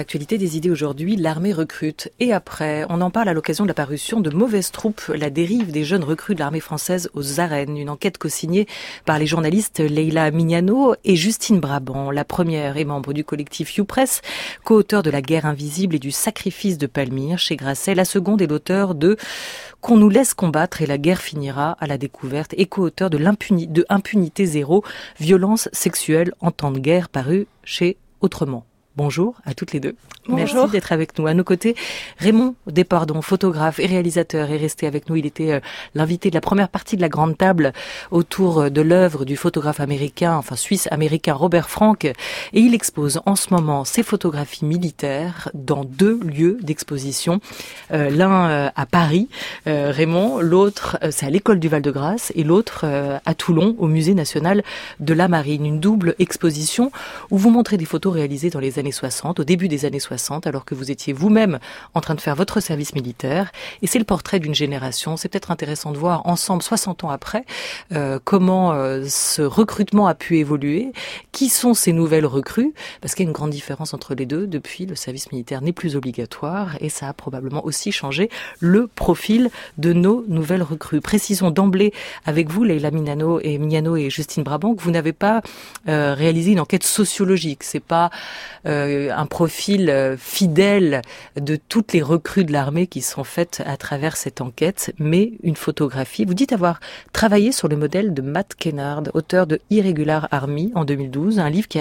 l'actualité des idées aujourd'hui, l'armée recrute. Et après, on en parle à l'occasion de la parution de Mauvaises troupes, la dérive des jeunes recrues de l'armée française aux arènes. Une enquête co-signée par les journalistes Leila Mignano et Justine Brabant. La première est membre du collectif YouPress, co-auteur de La guerre invisible et du sacrifice de Palmyre chez Grasset. La seconde est l'auteur de Qu'on nous laisse combattre et la guerre finira à la découverte et co-auteur de Impunité zéro, violence sexuelle en temps de guerre, paru chez Autrement. Bonjour à toutes les deux. Bonjour. Merci d'être avec nous. À nos côtés, Raymond Despardons, photographe et réalisateur, est resté avec nous. Il était l'invité de la première partie de la grande table autour de l'œuvre du photographe suisse-américain Robert Frank. Et il expose en ce moment ses photographies militaires dans 2 lieux d'exposition. L'un à Paris, Raymond, l'autre c'est à l'école du Val-de-Grâce et l'autre à Toulon, au Musée national de la Marine. Une double exposition où vous montrez des photos réalisées dans les années 60, au début des années 60, alors que vous étiez vous-même en train de faire votre service militaire. Et c'est le portrait d'une génération. C'est peut-être intéressant de voir ensemble, 60 ans après, comment ce recrutement a pu évoluer. Qui sont ces nouvelles recrues? Parce qu'il y a une grande différence entre les deux. Depuis, le service militaire n'est plus obligatoire et ça a probablement aussi changé le profil de nos nouvelles recrues. Précisons d'emblée avec vous, Leila Mignano et Justine Brabant, que vous n'avez pas réalisé une enquête sociologique. C'est pas un profil fidèle de toutes les recrues de l'armée qui sont faites à travers cette enquête, mais une photographie. Vous dites avoir travaillé sur le modèle de Matt Kennard, auteur de Irregular Army en 2012, un livre qui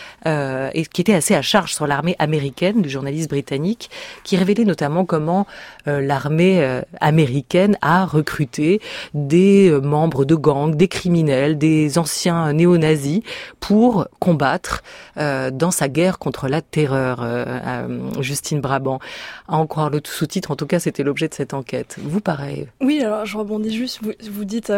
était assez à charge sur l'armée américaine, du journaliste britannique, qui révélait notamment comment l'armée américaine a recruté des membres de gangs, des criminels, des anciens néo-nazis pour combattre dans sa guerre contre la terreur. Justine Brabant, à en croire le sous-titre, en tout cas c'était l'objet de cette enquête. Vous pareil? Oui, alors je rebondis juste, vous dites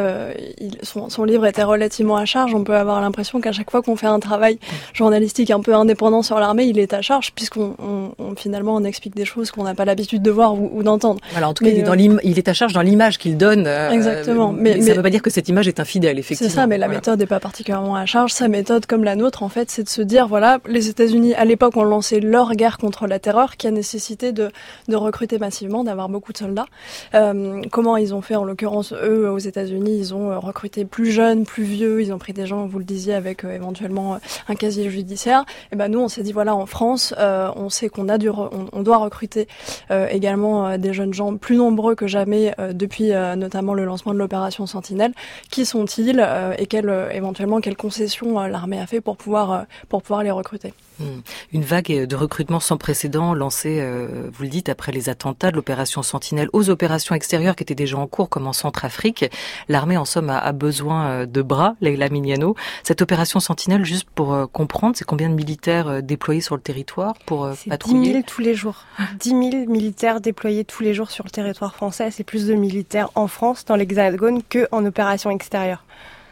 son livre était relativement à charge, on peut avoir l'impression qu'à chaque fois qu'on fait un travail journalistique un peu indépendant sur l'armée, il est à charge puisqu'on finalement on explique des choses qu'on n'a pas l'habitude de voir ou d'entendre. Voilà, en tout cas il est à charge dans l'image qu'il donne. Exactement. Mais ça ne veut pas dire que cette image est infidèle, effectivement. C'est ça, mais la méthode n'est pas particulièrement à charge. Sa méthode, comme la nôtre, en fait, c'est de se dire, voilà, les États-Unis, à l'époque, ont lancé leur guerre contre la terreur qui a nécessité de recruter massivement, d'avoir beaucoup de soldats. Comment ils ont fait, en l'occurrence, eux, aux États-Unis, ils ont recruté plus jeunes, plus vieux, ils ont pris des gens, vous le disiez, avec éventuellement un casier judiciaire. Et ben nous, on s'est dit, voilà, en France, on sait qu'on on doit recruter également des jeunes gens plus nombreux que jamais depuis notamment le lancement de l'opération Sentinelle. Qui sont-ils et éventuellement quelles concessions l'armée a fait pour pouvoir les recruter? Une vague de recrutement sans précédent lancée, vous le dites, après les attentats de l'opération Sentinelle aux opérations extérieures qui étaient déjà en cours, comme en Centrafrique. L'armée, en somme, a besoin de bras, Leila Mignano. Cette opération Sentinelle, juste pour comprendre, c'est combien de militaires déployés sur le territoire pour patrouiller? 10 000 tous les jours. 10 000 militaires déployés tous les jours sur le territoire français. C'est plus de militaires en France, dans l'Hexagone, qu'en opération extérieure.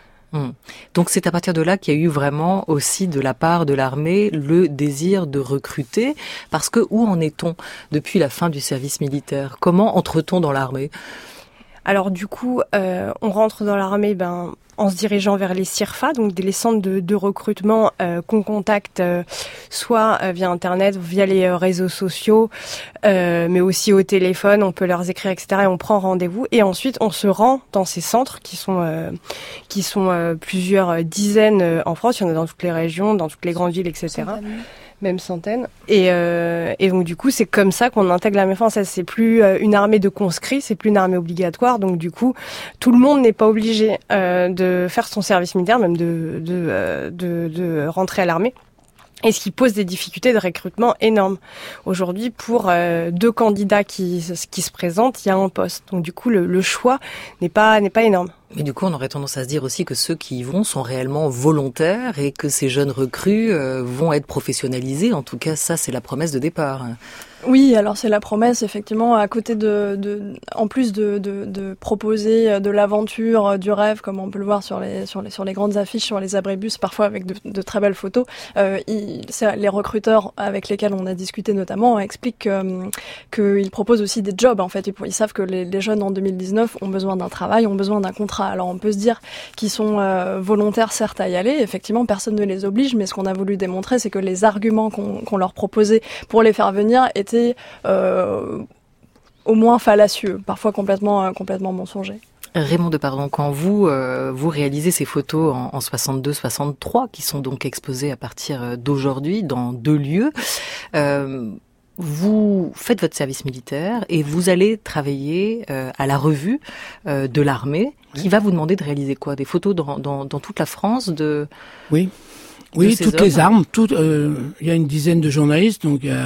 Donc c'est à partir de là qu'il y a eu vraiment aussi de la part de l'armée le désir de recruter, parce que où en est-on depuis la fin du service militaire? Comment entre-t-on dans l'armée? Alors du coup, on rentre dans l'armée en se dirigeant vers les CIRFA, donc les centres de recrutement qu'on contacte soit via Internet, via les réseaux sociaux, mais aussi au téléphone, on peut leur écrire, etc. Et on prend rendez-vous. Et ensuite, on se rend dans ces centres qui sont plusieurs dizaines en France. Il y en a dans toutes les régions, dans toutes les grandes villes, etc. Même centaines. Et donc du coup, c'est comme ça qu'on intègre l'armée française. C'est plus une armée de conscrits, c'est plus une armée obligatoire. Donc du coup, tout le monde n'est pas obligé de faire son service militaire, même de rentrer à l'armée. Et ce qui pose des difficultés de recrutement énormes. Aujourd'hui, pour 2 candidats qui se présentent, il y a un poste. Donc du coup, le choix n'est pas énorme. Mais du coup, on aurait tendance à se dire aussi que ceux qui y vont sont réellement volontaires et que ces jeunes recrues vont être professionnalisés. En tout cas, ça, c'est la promesse de départ. Oui, alors c'est la promesse, effectivement, à côté en plus de proposer de l'aventure, du rêve, comme on peut le voir sur les grandes affiches, sur les abribus, parfois avec de très belles photos. Les recruteurs avec lesquels on a discuté notamment expliquent qu'ils proposent aussi des jobs, en fait. Ils savent que les jeunes en 2019 ont besoin d'un travail, ont besoin d'un contrat d'autres. Alors on peut se dire qu'ils sont volontaires certes à y aller, effectivement personne ne les oblige, mais ce qu'on a voulu démontrer c'est que les arguments qu'on leur proposait pour les faire venir étaient au moins fallacieux, parfois complètement mensongers. Raymond Depardon, quand vous réalisez ces photos en 62-63, qui sont donc exposées à partir d'aujourd'hui dans 2 lieux, vous faites votre service militaire et vous allez travailler à la revue de l'armée, qui va vous demander de réaliser quoi? Des photos dans toute la France de... Oui, toutes les armes. Il y a une dizaine de journalistes, donc il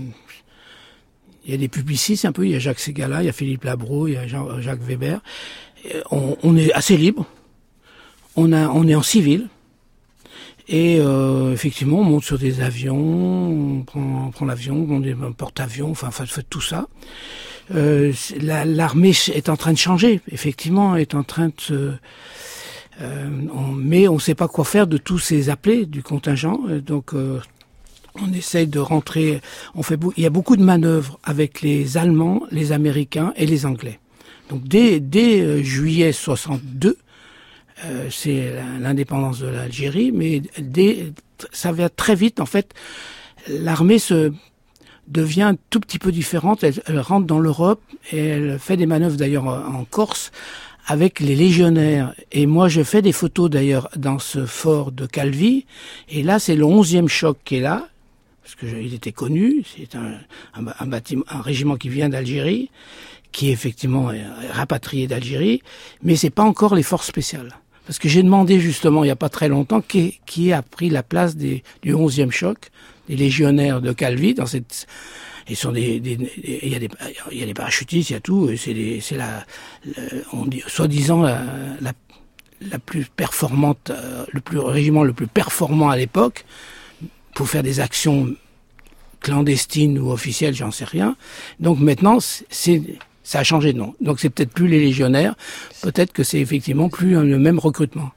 y a des publicistes un peu, il y a Jacques Ségala, il y a Philippe Labro, il y a Jacques Weber. On est assez libre, on est en civil, et effectivement on monte sur des avions, on prend l'avion, on des porte-avions, enfin fait tout ça. L'armée est en train de changer, effectivement, est en train de mais on ne sait pas quoi faire de tous ces appelés du contingent, donc on essaye de rentrer. Il y a beaucoup de manœuvres avec les Allemands, les Américains et les Anglais. Donc dès juillet 62, c'est l'indépendance de l'Algérie, mais ça va très vite. En fait, l'armée devient un tout petit peu différente. Elle rentre dans l'Europe et elle fait des manœuvres d'ailleurs en Corse avec les légionnaires. Et moi, je fais des photos d'ailleurs dans ce fort de Calvi. Et là, c'est le 11e choc qui est là, parce que il était connu. C'est un régiment qui vient d'Algérie, qui est effectivement rapatrié d'Algérie, mais c'est pas encore les forces spéciales. Parce que j'ai demandé justement, il y a pas très longtemps, qui a pris la place du 11e choc, des légionnaires de Calvi, dans cette... Il y a des parachutistes, il y a tout, c'est on dit, soi-disant la plus performante, le régiment le plus performant à l'époque, pour faire des actions clandestines ou officielles, j'en sais rien. Donc maintenant, ça a changé de nom. Donc c'est peut-être plus les légionnaires, peut-être que c'est effectivement plus le même recrutement.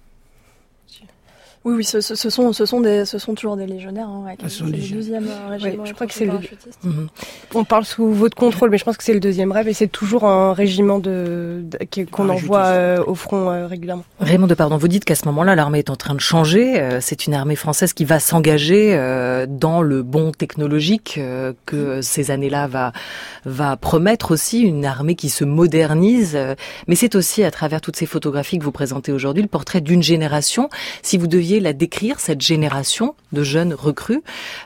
Oui, ce sont toujours des légionnaires. Hein, c'est le 12e régiment. Je crois que c'est On parle sous votre contrôle, mais je pense que c'est le 2e rêve et c'est toujours un régiment qu'on envoie au front régulièrement. Raymond Depardon, vous dites qu'à ce moment-là, l'armée est en train de changer. C'est une armée française qui va s'engager dans le bond technologique que ces années-là va promettre aussi, une armée qui se modernise. Mais c'est aussi, à travers toutes ces photographies que vous présentez aujourd'hui, le portrait d'une génération. Si vous deviez la décrire, cette génération de jeunes recrues,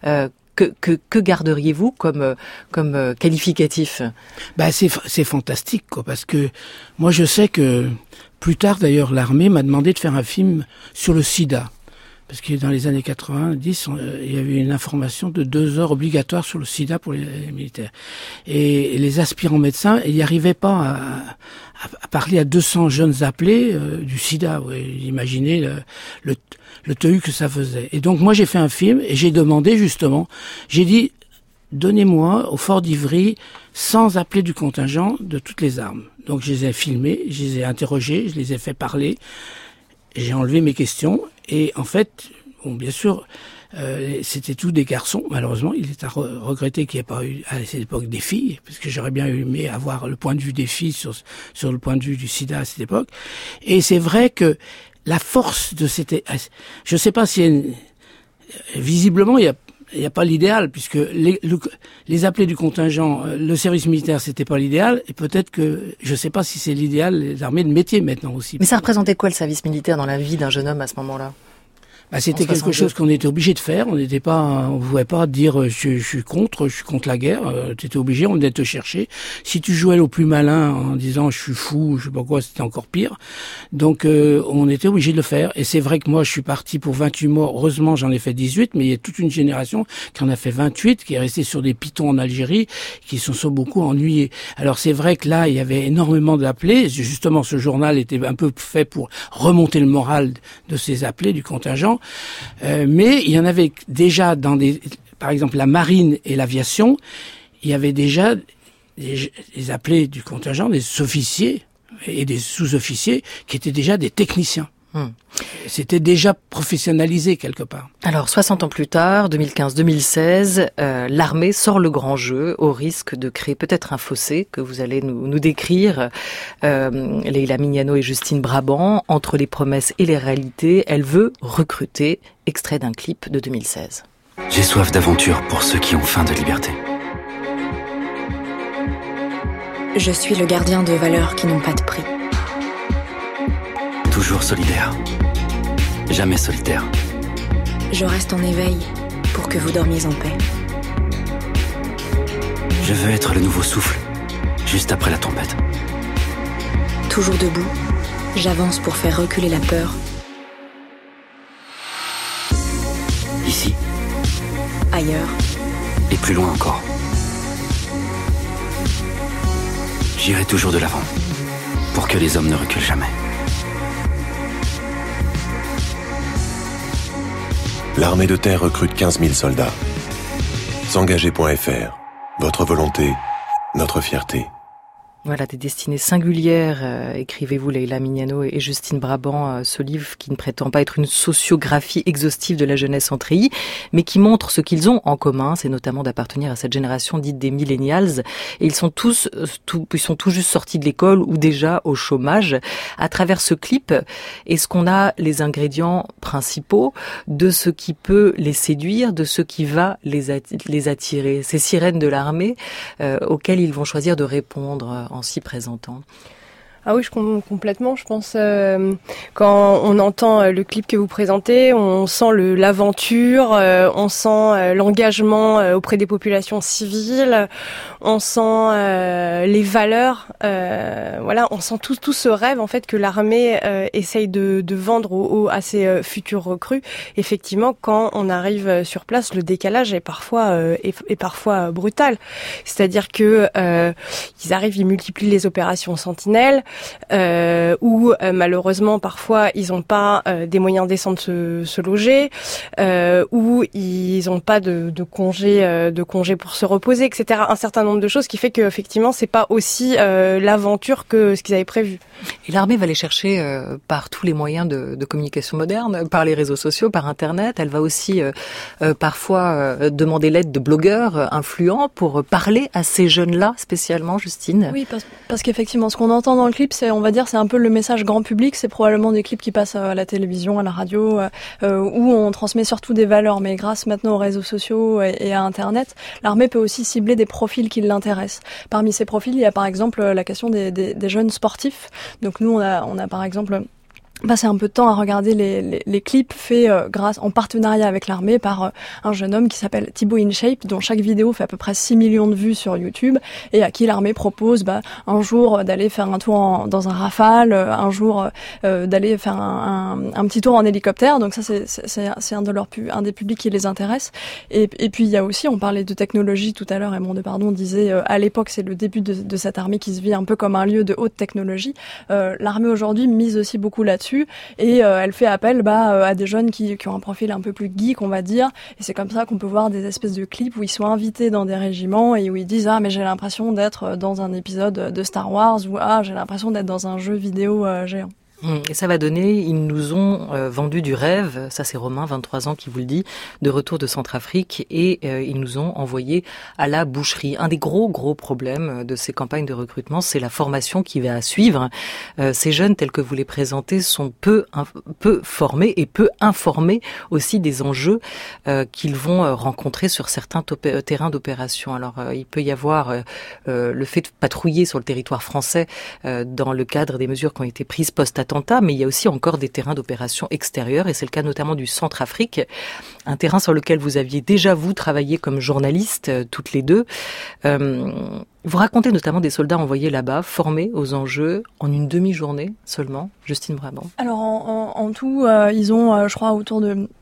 que garderiez-vous comme qualificatif? C'est fantastique, quoi, parce que moi je sais que plus tard d'ailleurs l'armée m'a demandé de faire un film sur le sida. Parce que dans les années 90, il y avait une information de 2 heures obligatoire sur le sida pour les militaires. Et les aspirants médecins, ils n'y arrivaient pas à parler à 200 jeunes appelés du sida. Ouais, imaginez le tohu que ça faisait. Et donc moi j'ai fait un film et j'ai demandé justement, j'ai dit, donnez-moi au fort d'Ivry 100 appelés du contingent de toutes les armes. Donc je les ai filmés, je les ai interrogés, je les ai fait parler, j'ai enlevé mes questions et en fait, bon, bien sûr, c'était tous des garçons. Malheureusement, il est à regretter qu'il n'y ait pas eu à cette époque des filles, parce que j'aurais bien aimé avoir le point de vue des filles sur le point de vue du sida à cette époque. Et c'est vrai que la force de je sais pas si visiblement il y a pas l'idéal, puisque les appelés du contingent, le service militaire, c'était pas l'idéal, et peut-être que, je sais pas si c'est l'idéal, les armées de métier maintenant aussi. Mais ça représentait quoi le service militaire dans la vie d'un jeune homme à ce moment-là? C'était quelque chose qu'on était obligé de faire. On pouvait pas dire je suis contre la guerre. T'étais obligé, on venait te chercher. Si tu jouais au plus malin en disant je suis fou, je sais pas quoi, c'était encore pire. Donc on était obligé de le faire. Et c'est vrai que moi je suis parti pour 28 morts. Heureusement j'en ai fait 18, mais il y a toute une génération qui en a fait 28, qui est restée sur des pitons en Algérie, qui se sont beaucoup ennuyés. Alors c'est vrai que là il y avait énormément d'appelés. Justement ce journal était un peu fait pour remonter le moral de ces appelés du contingent. Mais il y en avait déjà par exemple la marine et l'aviation, il y avait déjà des appelés du contingent, des officiers et des sous-officiers qui étaient déjà des techniciens. C'était déjà professionnalisé quelque part. Alors, 60 ans plus tard, 2015-2016, l'armée sort le grand jeu au risque de créer peut-être un fossé que vous allez nous décrire. Leïla Mignano et Justine Brabant, entre les promesses et les réalités, elle veut recruter, extrait d'un clip de 2016. J'ai soif d'aventure pour ceux qui ont faim de liberté. Je suis le gardien de valeurs qui n'ont pas de prix. Toujours solidaire. Jamais solitaire. Je reste en éveil pour que vous dormiez en paix. Je veux être le nouveau souffle, juste après la tempête. Toujours debout, j'avance pour faire reculer la peur. Ici. Ailleurs. Et plus loin encore. J'irai toujours de l'avant, pour que les hommes ne reculent jamais. L'armée de terre recrute 15 000 soldats. S'engager.fr. Votre volonté, notre fierté. Voilà, des destinées singulières, écrivez-vous Leïla Mignano et Justine Brabant, ce livre qui ne prétend pas être une sociographie exhaustive de la jeunesse en treillis, mais qui montre ce qu'ils ont en commun, c'est notamment d'appartenir à cette génération dite des millennials, et ils sont tout juste sortis de l'école ou déjà au chômage. À travers ce clip, est-ce qu'on a les ingrédients principaux de ce qui peut les séduire, de ce qui va les attirer, ces sirènes de l'armée auxquelles ils vont choisir de répondre en s'y présentant? Ah oui, complètement. Je pense quand on entend le clip que vous présentez, on sent l'aventure, on sent l'engagement auprès des populations civiles, on sent les valeurs. Voilà, on sent tout ce rêve en fait que l'armée essaye de vendre à ses futurs recrues. Effectivement, quand on arrive sur place, le décalage est parfois brutal. C'est-à-dire que ils arrivent, ils multiplient les opérations sentinelles. Où malheureusement parfois ils n'ont pas des moyens décents de se loger, où ils n'ont pas de congé pour se reposer, etc. Un certain nombre de choses qui fait que effectivement c'est pas aussi l'aventure que ce qu'ils avaient prévu. Et l'armée va les chercher par tous les moyens de communication moderne, par les réseaux sociaux, par Internet. Elle va aussi parfois demander l'aide de blogueurs influents pour parler à ces jeunes-là spécialement, Justine. Oui, parce qu'effectivement, ce qu'on entend dans le clip, c'est un peu le message grand public. C'est probablement des clips qui passent à la télévision, à la radio, où on transmet surtout des valeurs. Mais grâce maintenant aux réseaux sociaux et à Internet, l'armée peut aussi cibler des profils qui l'intéressent. Parmi ces profils, il y a par exemple la question des jeunes sportifs. Donc nous, on a par exemple passer un peu de temps à regarder les clips faits en partenariat avec l'armée par un jeune homme qui s'appelle Thibaut InShape, dont chaque vidéo fait à peu près 6 millions de vues sur YouTube, et à qui l'armée propose un jour d'aller faire un tour dans un Rafale, un jour d'aller faire un petit tour en hélicoptère. Donc ça c'est un des publics qui les intéresse. Et puis il y a aussi, on parlait de technologie tout à l'heure, Raymond Depardon disait à l'époque c'est le début de cette armée qui se vit un peu comme un lieu de haute technologie. L'armée aujourd'hui mise aussi beaucoup là-dessus. Et elle fait appel à des jeunes qui ont un profil un peu plus geek, on va dire, et c'est comme ça qu'on peut voir des espèces de clips où ils sont invités dans des régiments et où ils disent mais j'ai l'impression d'être dans un épisode de Star Wars, ou j'ai l'impression d'être dans un jeu vidéo géant. Et ça va donner, ils nous ont vendu du rêve, ça c'est Romain, 23 ans, qui vous le dit, de retour de Centrafrique, et ils nous ont envoyé à la boucherie. Un des gros problèmes de ces campagnes de recrutement, c'est la formation qui va suivre. Ces jeunes, tels que vous les présentez, sont peu formés et peu informés aussi des enjeux qu'ils vont rencontrer sur certains terrains d'opération. Alors il peut y avoir le fait de patrouiller sur le territoire français dans le cadre des mesures qui ont été prises post-attentat, mais il y a aussi encore des terrains d'opération extérieurs, et c'est le cas notamment du Centrafrique, un terrain sur lequel vous aviez déjà, vous, travaillé comme journaliste, toutes les deux. Vous racontez notamment des soldats envoyés là-bas, formés aux enjeux, en une demi-journée seulement. Justine Brabant. Alors en tout, ils ont, je crois, autour de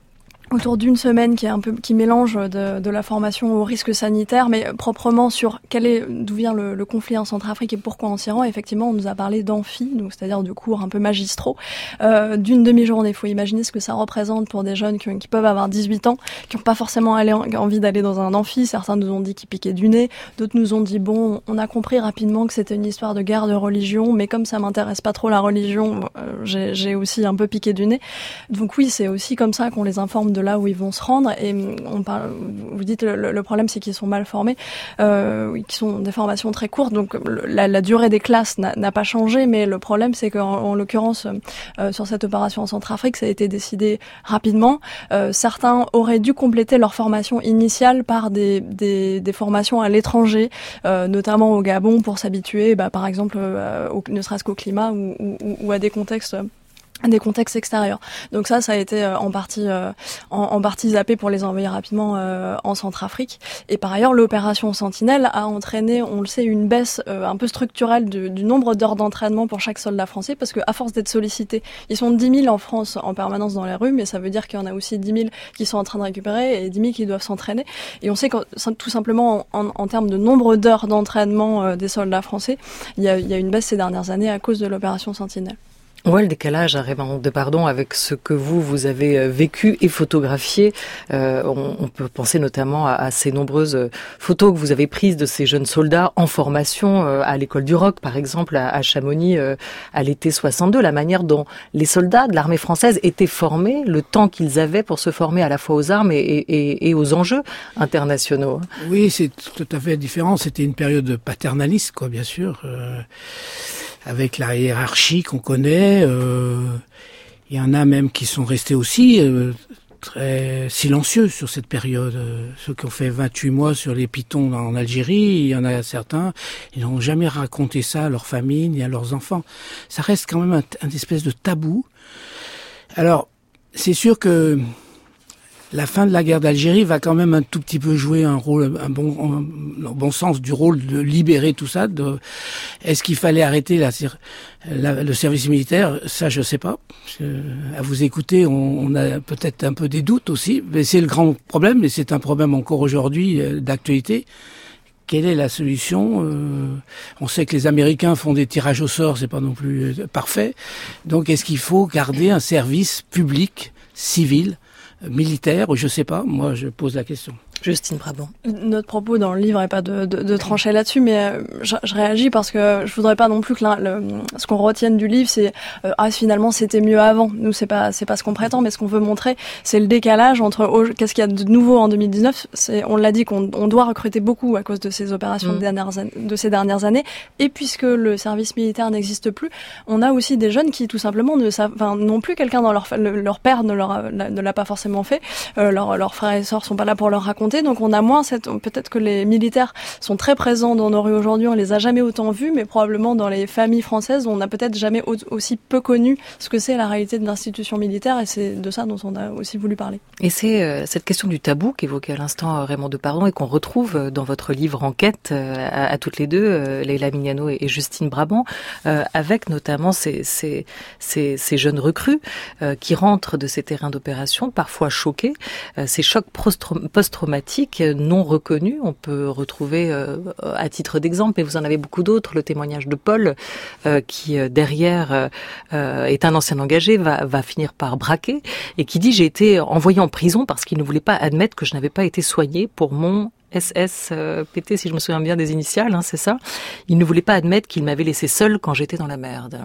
autour d'une semaine qui mélange de la formation au risque sanitaire, mais proprement sur d'où vient le conflit en Centrafrique et pourquoi on s'y rend. Effectivement, on nous a parlé d'amphi, donc c'est-à-dire de cours un peu magistraux, d'une demi-journée. Il faut imaginer ce que ça représente pour des jeunes qui peuvent avoir 18 ans, qui n'ont pas forcément envie d'aller dans un amphi. Certains nous ont dit qu'ils piquaient du nez, d'autres nous ont dit bon, on a compris rapidement que c'était une histoire de guerre de religion, mais comme ça m'intéresse pas trop la religion, j'ai aussi un peu piqué du nez. Donc oui, c'est aussi comme ça qu'on les informe de là où ils vont se rendre. Et vous dites le problème, c'est qu'ils sont mal formés, qui sont des formations très courtes, donc la durée des classes n'a pas changé, mais le problème, c'est qu'en l'occurrence, sur cette opération en Centrafrique, ça a été décidé rapidement. Certains auraient dû compléter leur formation initiale par des formations à l'étranger, notamment au Gabon, pour s'habituer, par exemple, ne serait-ce qu'au climat ou à des contextes extérieurs. Donc ça a été en partie zappé pour les envoyer rapidement en Centrafrique. Et par ailleurs, l'opération Sentinelle a entraîné, on le sait, une baisse un peu structurelle du nombre d'heures d'entraînement pour chaque soldat français, parce que à force d'être sollicités, ils sont 10 000 en France en permanence dans les rues, mais ça veut dire qu'il y en a aussi 10 000 qui sont en train de récupérer et 10 000 qui doivent s'entraîner. Et on sait que tout simplement en termes de nombre d'heures d'entraînement des soldats français, il y a une baisse ces dernières années à cause de l'opération Sentinelle. On voit le décalage, Raymond Depardon, avec ce que vous avez vécu et photographié. On peut penser notamment à ces nombreuses photos que vous avez prises de ces jeunes soldats en formation à l'école du Roc, par exemple, à Chamonix, à l'été 62. La manière dont les soldats de l'armée française étaient formés, le temps qu'ils avaient pour se former à la fois aux armes et aux enjeux internationaux. Oui, c'est tout à fait différent. C'était une période paternaliste, quoi, bien sûr. Avec la hiérarchie qu'on connaît, il y en a même qui sont restés aussi très silencieux sur cette période. Ceux qui ont fait 28 mois sur les pitons en Algérie, il y en a certains, ils n'ont jamais raconté ça à leur famille ni à leurs enfants. Ça reste quand même un espèce de tabou. Alors, c'est sûr que la fin de la guerre d'Algérie va quand même un tout petit peu jouer un rôle, au bon sens du rôle de libérer tout ça. Est-ce qu'il fallait arrêter le service militaire? Ça, je sais pas. À vous écouter, on a peut-être un peu des doutes aussi. Mais c'est le grand problème, et c'est un problème encore aujourd'hui d'actualité. Quelle est la solution? On sait que les Américains font des tirages au sort, c'est pas non plus parfait. Donc, est-ce qu'il faut garder un service public, civil, militaire, je sais pas, moi je pose la question. Justine Brabant. Notre propos dans le livre n'est pas de trancher là-dessus, mais je réagis parce que je voudrais pas non plus que ce qu'on retienne du livre, c'est finalement c'était mieux avant. Nous c'est pas ce qu'on prétend, mais ce qu'on veut montrer, c'est le décalage entre qu'est-ce qu'il y a de nouveau en 2019. On l'a dit qu'on doit recruter beaucoup à cause de ces opérations de ces dernières années, et puisque le service militaire n'existe plus, on a aussi des jeunes qui tout simplement n'ont plus quelqu'un dans leur père ne l'a pas forcément fait, leurs frères et sœurs sont pas là pour leur raconter. Donc on a moins peut-être que les militaires sont très présents dans nos rues aujourd'hui, on les a jamais autant vus, mais probablement dans les familles françaises, on n'a peut-être jamais aussi peu connu ce que c'est la réalité de l'institution militaire, et c'est de ça dont on a aussi voulu parler. Et c'est cette question du tabou qu'évoquait à l'instant Raymond Depardon et qu'on retrouve dans votre livre Enquête à toutes les deux, Leila Mignano et Justine Brabant, avec notamment ces jeunes recrues qui rentrent de ces terrains d'opération, parfois choqués, ces chocs post-traumatiques non reconnus. On peut retrouver à titre d'exemple, mais vous en avez beaucoup d'autres, le témoignage de Paul qui derrière est un ancien engagé, va finir par braquer et qui dit: j'ai été envoyé en prison parce qu'il ne voulait pas admettre que je n'avais pas été soigné pour mon SSPT, si je me souviens bien des initiales, c'est ça. Il ne voulait pas admettre qu'il m'avait laissé seul quand j'étais dans la merde.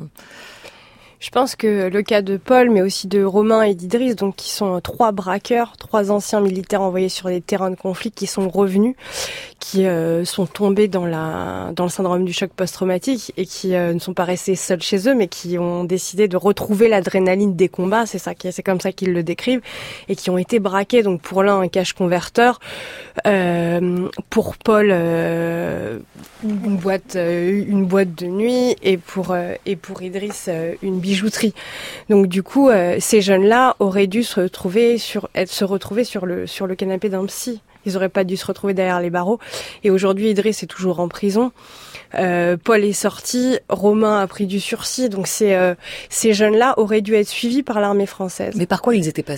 Je pense que le cas de Paul, mais aussi de Romain et d'Idriss, donc qui sont 3 braqueurs, 3 anciens militaires envoyés sur des terrains de conflit, qui sont revenus, qui sont tombés dans le syndrome du choc post-traumatique et qui ne sont pas restés seuls chez eux, mais qui ont décidé de retrouver l'adrénaline des combats. C'est comme ça qu'ils le décrivent, et qui ont été braqués. Donc pour l'un, un cache converteur, pour Paul, une boîte de nuit, et pour Idriss, une bijouterie. Donc du coup, ces jeunes-là auraient dû se retrouver sur le canapé d'un psy. Ils auraient pas dû se retrouver derrière les barreaux. Et aujourd'hui, Idriss est toujours en prison. Paul est sorti. Romain a pris du sursis. Donc ces jeunes-là auraient dû être suivis par l'armée française. Mais par quoi ils étaient passés ?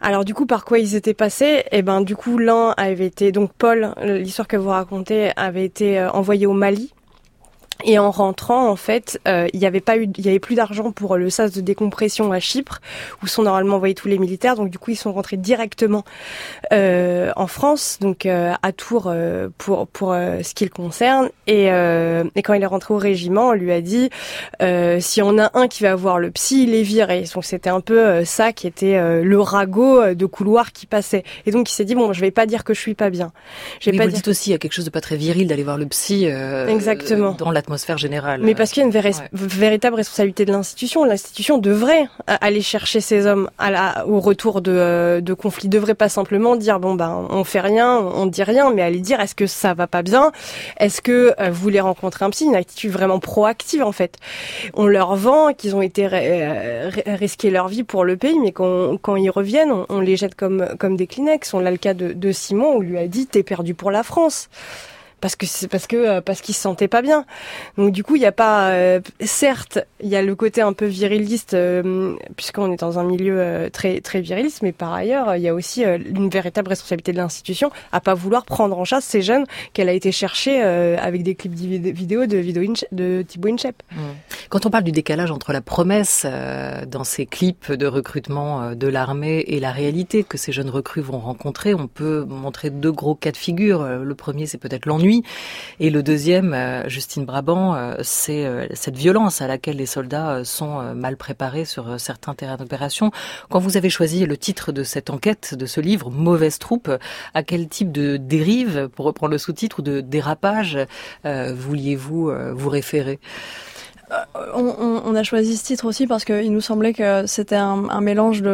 Alors du coup, par quoi ils étaient passés ? Eh ben du coup, l'un avait été, donc Paul, l'histoire que vous racontez, avait été envoyé au Mali. Et en rentrant, en fait, il y avait plus d'argent pour le sas de décompression à Chypre, où sont normalement envoyés tous les militaires. Donc du coup, ils sont rentrés directement en France, donc à Tours pour ce qui le concerne. Et quand il est rentré au régiment, on lui a dit si on a un qui va voir le psy, il est viré. Donc c'était un peu ça qui était le ragot de couloir qui passait. Et donc il s'est dit bon, je vais pas dire que je suis pas bien. Vous dites aussi, il y a quelque chose de pas très viril d'aller voir le psy. Exactement. Dans l'atmosphère générale. Mais parce qu'il y a une véritable responsabilité de l'institution. L'institution devrait aller chercher ces hommes au retour de conflits. Devrait pas simplement dire bon ben on fait rien, on dit rien, mais aller dire est-ce que ça va pas bien, est-ce que vous voulez rencontrer un psy, une attitude vraiment proactive en fait. On leur vend qu'ils ont été risquer leur vie pour le pays, mais quand ils reviennent, on les jette comme des Kleenex. On a le cas de Simon, où on lui a dit t'es perdu pour la France. Parce qu'il se sentait pas bien. Donc du coup, il y a pas certes, il y a le côté un peu viriliste puisqu'on est dans un milieu très très viriliste, mais par ailleurs, il y a aussi une véritable responsabilité de l'institution à pas vouloir prendre en charge ces jeunes qu'elle a été chercher avec des clips vidéo de Thibaut Inchep. Quand on parle du décalage entre la promesse dans ces clips de recrutement de l'armée et la réalité que ces jeunes recrues vont rencontrer, on peut montrer deux gros cas de figure. Le premier, c'est peut-être l'ennui. Et le deuxième, Justine Brabant, c'est cette violence à laquelle les soldats sont mal préparés sur certains terrains d'opération. Quand vous avez choisi le titre de cette enquête, de ce livre, Mauvaise troupe, à quel type de dérive, pour reprendre le sous-titre, ou de dérapage vouliez-vous vous référer ? On a choisi ce titre aussi parce qu'il nous semblait que c'était un mélange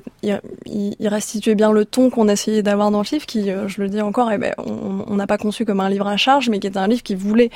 il restituait bien le ton qu'on essayait d'avoir dans le livre, qui, je le dis encore, on n'a pas conçu comme un livre à charge, mais qui est un livre qui voulait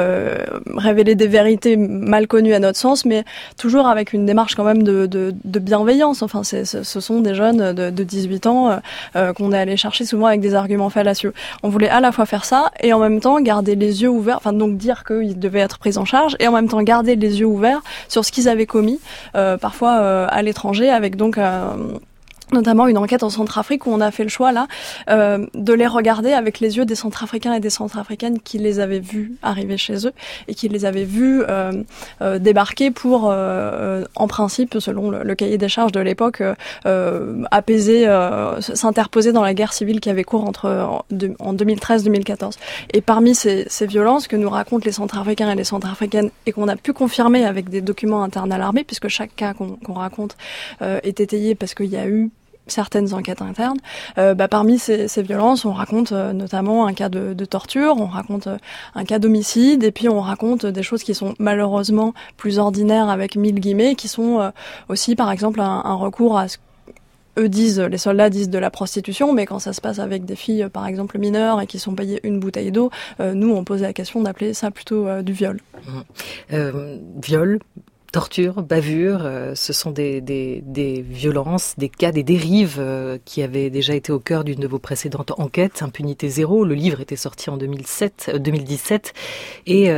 révéler des vérités mal connues à notre sens, mais toujours avec une démarche quand même de bienveillance. Enfin, ce sont des jeunes de 18 ans qu'on est allé chercher souvent avec des arguments fallacieux. On voulait à la fois faire ça et en même temps garder les yeux ouverts, enfin donc dire qu'ils devaient être pris en charge, et en même temps garder les yeux ouverts sur ce qu'ils avaient commis, parfois à l'étranger, avec donc notamment une enquête en Centrafrique où on a fait le choix là de les regarder avec les yeux des Centrafricains et des Centrafricaines qui les avaient vus arriver chez eux et qui les avaient vus débarquer pour, en principe, selon le cahier des charges de l'époque, apaiser, s'interposer dans la guerre civile qui avait cours en 2013-2014. Et parmi ces violences que nous racontent les Centrafricains et les Centrafricaines et qu'on a pu confirmer avec des documents internes à l'armée, puisque chaque cas qu'on raconte est étayé parce qu'il y a eu certaines enquêtes internes, parmi ces violences, on raconte notamment un cas de torture, on raconte un cas d'homicide, et puis on raconte des choses qui sont malheureusement plus ordinaires avec 1000 guillemets, qui sont aussi par exemple un recours à ce les soldats disent de la prostitution, mais quand ça se passe avec des filles, par exemple mineures, et qui sont payées une bouteille d'eau, nous on pose la question d'appeler ça plutôt du viol. Viol, torture, bavure, ce sont des violences, des cas, des dérives qui avaient déjà été au cœur d'une de vos précédentes enquêtes, Impunité Zéro. Le livre était sorti en 2017 et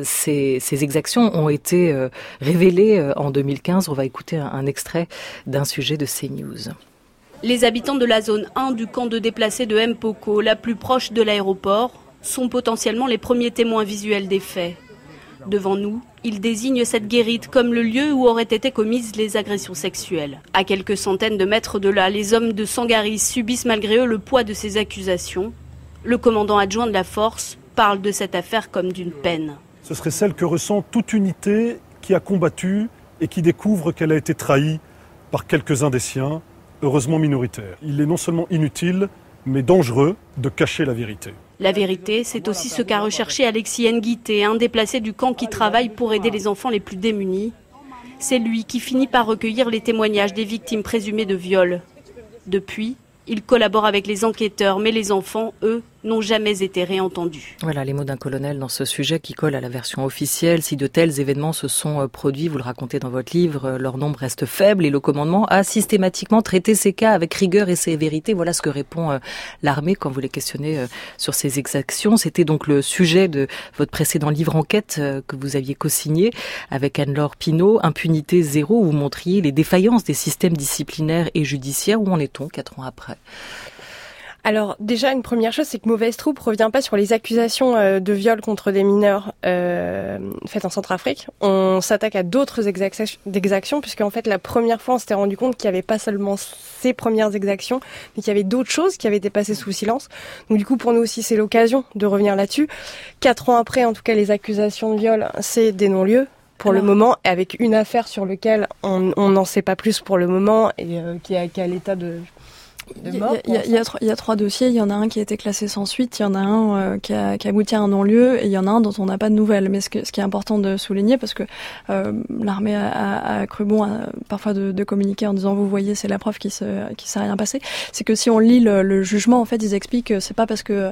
ces exactions ont été révélées en 2015. On va écouter un extrait d'un sujet de CNews. Les habitants de la zone 1 du camp de déplacés de Mpoko, la plus proche de l'aéroport, sont potentiellement les premiers témoins visuels des faits. Devant nous, ils désignent cette guérite comme le lieu où auraient été commises les agressions sexuelles. À quelques centaines de mètres de là, les hommes de Sangaris subissent malgré eux le poids de ces accusations. Le commandant adjoint de la force parle de cette affaire comme d'une peine. Ce serait celle que ressent toute unité qui a combattu et qui découvre qu'elle a été trahie par quelques-uns des siens, heureusement minoritaires. Il est non seulement inutile, mais dangereux de cacher la vérité. La vérité, c'est aussi ce qu'a recherché Alexis Nguité, un déplacé du camp qui travaille pour aider les enfants les plus démunis. C'est lui qui finit par recueillir les témoignages des victimes présumées de viol. Depuis, il collabore avec les enquêteurs, mais les enfants, eux, n'ont jamais été réentendus. Voilà les mots d'un colonel dans ce sujet qui colle à la version officielle. Si de tels événements se sont produits, vous le racontez dans votre livre, leur nombre reste faible et le commandement a systématiquement traité ces cas avec rigueur et sévérité. Voilà ce que répond l'armée quand vous les questionnez sur ces exactions. C'était donc le sujet de votre précédent livre enquête que vous aviez co-signé avec Anne-Laure Pinault, Impunité zéro, où vous montriez les défaillances des systèmes disciplinaires et judiciaires. Où en est-on 4 ans après ? Alors déjà, une première chose, c'est que Mauvaise Troupe revient pas sur les accusations de viol contre des mineurs faites en Centrafrique. On s'attaque à d'autres exactions, puisque en fait, la première fois, on s'était rendu compte qu'il n'y avait pas seulement ces premières exactions, mais qu'il y avait d'autres choses qui avaient été passées sous silence. Donc du coup, pour nous aussi, c'est l'occasion de revenir là-dessus. 4 ans après, en tout cas, les accusations de viol, c'est des non-lieux. Pour le moment, avec une affaire sur laquelle on n'en sait pas plus pour le moment et qui est à l'état de mort. Il y a 3 dossiers. Il y en a un qui a été classé sans suite. Il y en a un qui a abouti à un non-lieu. Et il y en a un dont on n'a pas de nouvelles. Mais ce qui est important de souligner, parce que l'armée a cru bon parfois de communiquer en disant vous voyez c'est la preuve qui s'est rien passé. C'est que si on lit le jugement, en fait ils expliquent que c'est pas parce que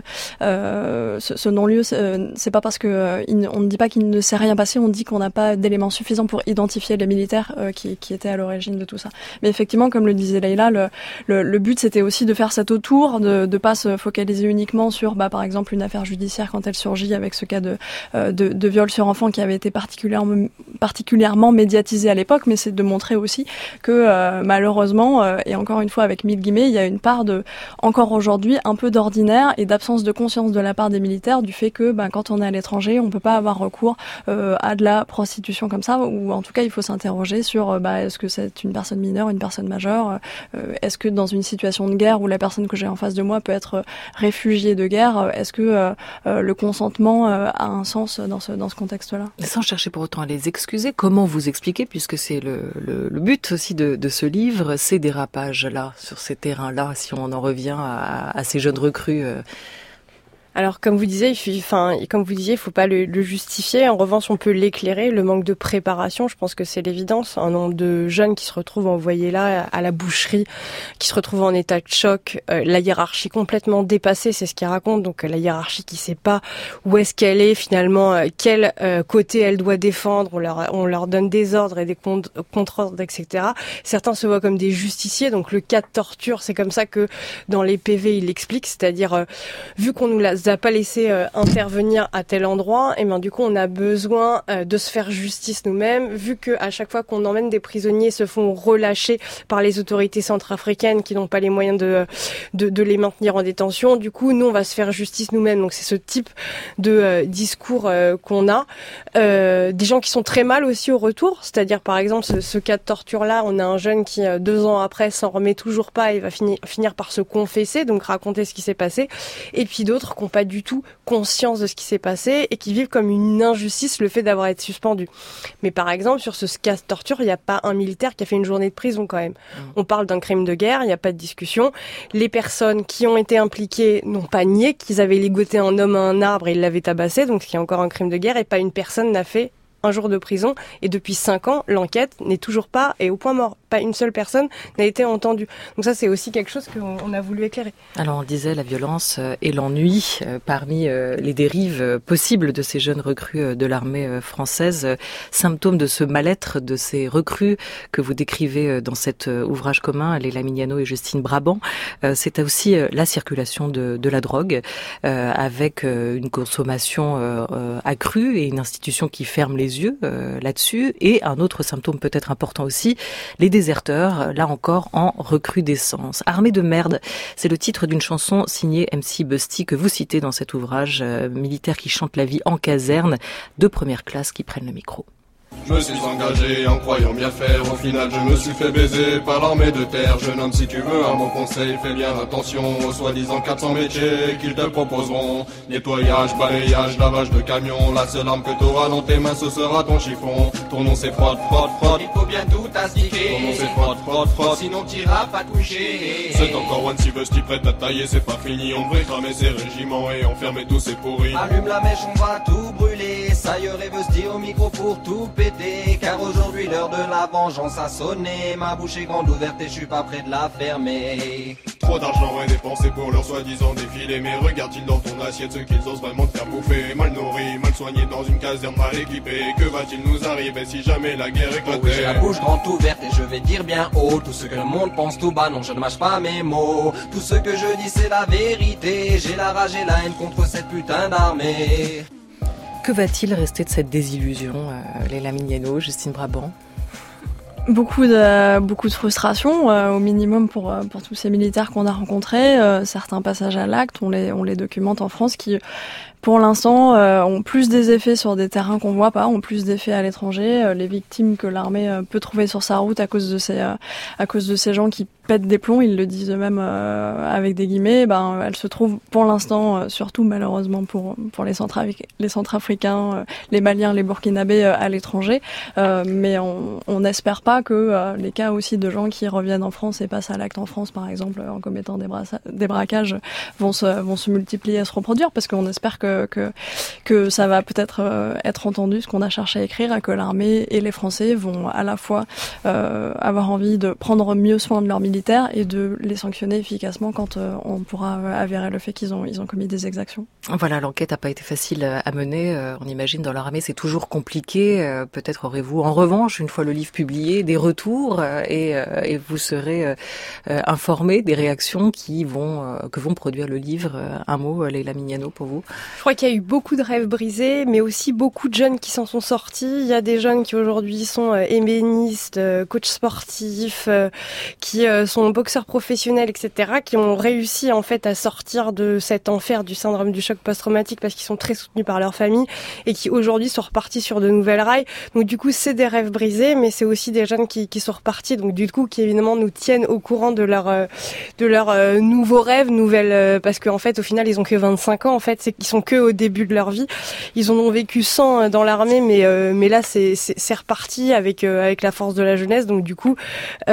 ce non-lieu c'est pas parce que on ne dit pas qu'il ne s'est rien passé. On dit qu'on n'a pas d'éléments suffisants pour identifier les militaires qui étaient à l'origine de tout ça. Mais effectivement, comme le disait Leïla, le but c'était aussi de faire cet autour, de pas se focaliser uniquement sur, par exemple, une affaire judiciaire quand elle surgit avec ce cas de viol sur enfant qui avait été particulièrement médiatisé à l'époque, mais c'est de montrer aussi que malheureusement, et encore une fois avec 1000 guillemets, il y a une part encore aujourd'hui, un peu d'ordinaire et d'absence de conscience de la part des militaires du fait que quand on est à l'étranger, on peut pas avoir recours à de la prostitution comme ça, ou en tout cas il faut s'interroger sur est-ce que c'est une personne mineure, une personne majeure, est-ce que dans une situation de guerre où la personne que j'ai en face de moi peut être réfugiée de guerre, est-ce que le consentement a un sens dans ce contexte-là ? Sans chercher pour autant à les excuser, comment vous expliquer, puisque c'est le but aussi de ce livre, ces dérapages-là, sur ces terrains-là, si on en revient à ces jeunes recrues Alors, comme vous disiez, il faut pas le justifier. En revanche, on peut l'éclairer. Le manque de préparation, je pense que c'est l'évidence. Un nombre de jeunes qui se retrouvent envoyés là, à la boucherie, qui se retrouvent en état de choc. La hiérarchie complètement dépassée, c'est ce qu'ils racontent. Donc, la hiérarchie qui sait pas où est-ce qu'elle est, finalement, quel côté elle doit défendre. On leur donne des ordres et des contre-ordres, etc. Certains se voient comme des justiciers. Donc, le cas de torture, c'est comme ça que dans les PV, il l'explique. C'est-à-dire, vu qu'on nous a pas laissé intervenir à tel endroit, et du coup on a besoin de se faire justice nous-mêmes, vu que à chaque fois qu'on emmène des prisonniers se font relâcher par les autorités centrafricaines qui n'ont pas les moyens de les maintenir en détention. Du coup, nous on va se faire justice nous-mêmes. Donc c'est ce type de discours qu'on a. Des gens qui sont très mal aussi au retour, c'est-à-dire par exemple ce cas de torture là, on a un jeune qui 2 ans après s'en remet toujours pas et va finir par se confesser, donc raconter ce qui s'est passé, et puis d'autres qui n'ont pas du tout conscience de ce qui s'est passé et qui vivent comme une injustice le fait d'avoir été suspendu. Mais par exemple, sur ce cas de torture, il n'y a pas un militaire qui a fait une journée de prison quand même. On parle d'un crime de guerre, il n'y a pas de discussion. Les personnes qui ont été impliquées n'ont pas nié qu'ils avaient ligoté un homme à un arbre et ils l'avaient tabassé, donc ce qui est encore un crime de guerre, et pas une personne n'a fait un jour de prison. Et depuis 5 ans, l'enquête n'est toujours pas et au point mort. Pas une seule personne n'a été entendue. Donc ça, c'est aussi quelque chose qu'on a voulu éclairer. Alors on disait la violence et l'ennui parmi les dérives possibles de ces jeunes recrues de l'armée française, symptôme de ce mal-être de ces recrues que vous décrivez dans cet ouvrage commun, Leïla Mignano et Justine Brabant. C'est aussi la circulation de la drogue avec une consommation accrue et une institution qui ferme les yeux là-dessus. Et un autre symptôme peut-être important aussi, les déserteurs, là encore en recrudescence. Armée de merde, c'est le titre d'une chanson signée MC Busty que vous citez dans cet ouvrage, militaires qui chantent la vie en caserne, de première classe qui prennent le micro. Je me suis engagé en croyant bien faire, au final je me suis fait baiser par l'armée de terre. Jeune homme, si tu veux un bon conseil, fais bien attention aux soi-disant 400 métiers qu'ils te proposeront. Nettoyage, balayage, lavage de camion, la seule arme que t'auras dans tes mains ce sera ton chiffon. Ton nom c'est frotte, frotte, frotte, il faut bien tout astiquer. Ton nom c'est frotte, frotte, frotte, sinon t'iras pas toucher. C'est encore one si Busty prête à tailler, c'est pas fini, on devrait cramer ces régiments et enfermer tous ces pourris. Allume la mèche, on va tout brûler. ailleurs et veut se dire au micro pour tout péter. Car aujourd'hui l'heure de la vengeance a sonné. Ma bouche est grande ouverte et je suis pas prêt de la fermer. Trop d'argent est dépensé pour leur soi-disant défilé. Mais regarde-t-il dans ton assiette ce qu'ils osent vraiment te faire bouffer? Mal nourri, mal soigné dans une caserne mal équipée. Que va-t-il nous arriver si jamais la guerre éclatait? Oh oui, j'ai la bouche grande ouverte et je vais dire bien haut tout ce que le monde pense tout bas. Non, je ne mâche pas mes mots. Tout ce que je dis c'est la vérité. J'ai la rage et la haine contre cette putain d'armée. Que va-t-il rester de cette désillusion, Leila Mignano, Justine Brabant? Beaucoup de frustration, au minimum pour tous ces militaires qu'on a rencontrés. Certains passages à l'acte, on les documente en France, qui pour l'instant ont plus des effets sur des terrains qu'on voit pas, ont plus d'effets à l'étranger. Les victimes que l'armée peut trouver sur sa route à cause de ces gens qui pètent des plombs, ils le disent eux-mêmes avec des guillemets, elles se trouvent pour l'instant, surtout malheureusement pour les Centrafricains, les Maliens, les Burkinabés à l'étranger. Mais on n'espère pas que les cas aussi de gens qui reviennent en France et passent à l'acte en France, par exemple, en commettant des braquages, vont se multiplier et se reproduire, parce qu'on espère que ça va peut-être être entendu, ce qu'on a cherché à écrire, et que l'armée et les Français vont à la fois avoir envie de prendre mieux soin de leurs militaires et de les sanctionner efficacement quand on pourra avérer le fait qu'ils ont commis des exactions. Voilà, l'enquête n'a pas été facile à mener. On imagine dans l'armée c'est toujours compliqué. Peut-être aurez-vous en revanche, une fois le livre publié, des retours et vous serez informé des réactions que vont produire le livre. Un mot, Leila Mignano, pour vous? Je crois qu'il y a eu beaucoup de rêves brisés, mais aussi beaucoup de jeunes qui s'en sont sortis. Il y a des jeunes qui aujourd'hui sont ébénistes, coachs sportifs, qui sont boxeurs professionnels, etc., qui ont réussi en fait à sortir de cet enfer du syndrome du choc post-traumatique parce qu'ils sont très soutenus par leur famille et qui aujourd'hui sont repartis sur de nouvelles rails. Donc du coup, c'est des rêves brisés, mais c'est aussi des jeunes qui sont repartis, donc du coup qui évidemment nous tiennent au courant de leurs nouveaux rêves, parce qu'en fait au final ils ont que 25 ans, en fait, c'est qu'ils sont que au début de leur vie. Ils en ont vécu 100 dans l'armée, mais là c'est reparti avec la force de la jeunesse. Donc du coup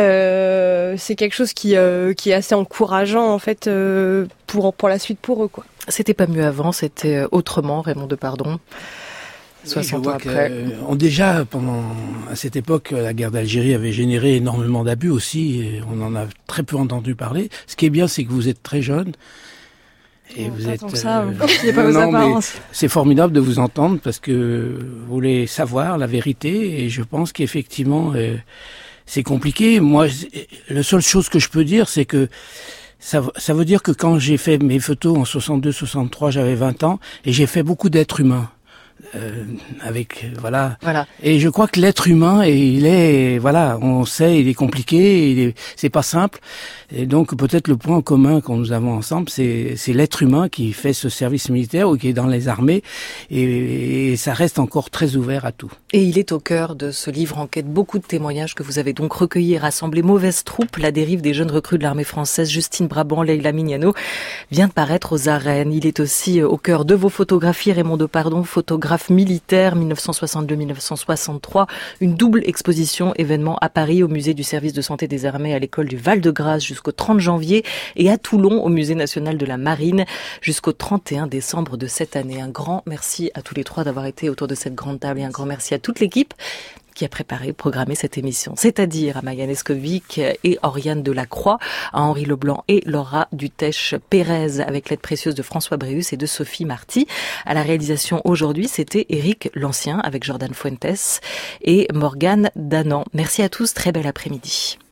c'est quelque chose qui est assez encourageant en fait pour la suite pour eux, quoi. C'était pas mieux avant, c'était autrement, Raymond Depardon. 60 ans après. Déjà, à cette époque, la guerre d'Algérie avait généré énormément d'abus aussi, et on en a très peu entendu parler. Ce qui est bien, c'est que vous êtes très jeune. Et vous êtes. C'est formidable de vous entendre parce que vous voulez savoir la vérité, et je pense qu'effectivement, c'est compliqué. Moi, la seule chose que je peux dire, c'est que ça veut dire que quand j'ai fait mes photos en 62-63, j'avais 20 ans, et j'ai fait beaucoup d'êtres humains. Voilà. Et je crois que l'être humain, on sait, il est compliqué, c'est pas simple. Et donc peut-être le point commun que nous avons ensemble, c'est l'être humain qui fait ce service militaire ou qui est dans les armées, et ça reste encore très ouvert à tout. Et il est au cœur de ce livre enquête, beaucoup de témoignages que vous avez donc recueillis et rassemblés. Mauvaise troupe, la dérive des jeunes recrues de l'armée française. Justine Brabant, Leila Mignano vient de paraître aux arènes. Il est aussi au cœur de vos photographies, Raymond Depardon, photographe militaire 1962-1963, une double exposition événement à Paris au musée du service de santé des armées à l'école du Val-de-Grâce jusqu'au 30 janvier et à Toulon au musée national de la marine jusqu'au 31 décembre de cette année. Un grand merci à tous les trois d'avoir été autour de cette grande table et un grand merci à toute l'équipe qui a programmé cette émission, c'est-à-dire à Maïane Escovic et Oriane Delacroix, à Henri Leblanc et Laura Dutèche-Pérez, avec l'aide précieuse de François Bréus et de Sophie Marty. À la réalisation aujourd'hui, c'était Éric Lancien avec Jordan Fuentes et Morgane Danan. Merci à tous, très bel après-midi.